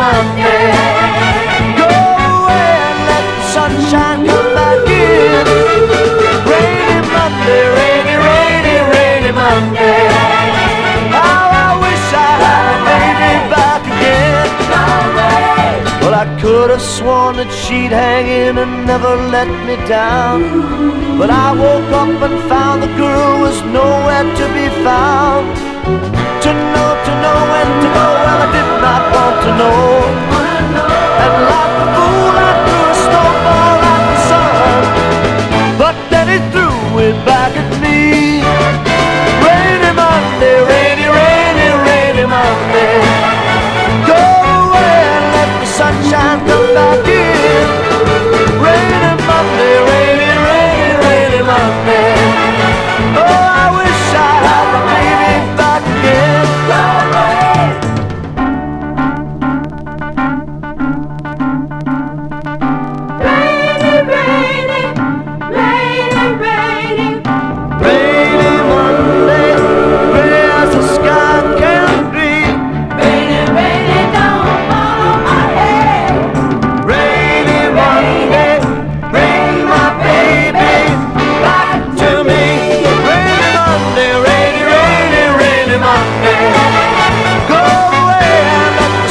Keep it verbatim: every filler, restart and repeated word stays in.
Monday. Go away and let the sunshine come back in. Rainy Monday, rainy, rainy, rainy Monday. How I wish I had a baby back again. Well, I could have sworn that she'd hang in and never let me down, but I woke up and found the girl was nowhere to be found. To know, to know when to go, well I did not want to know.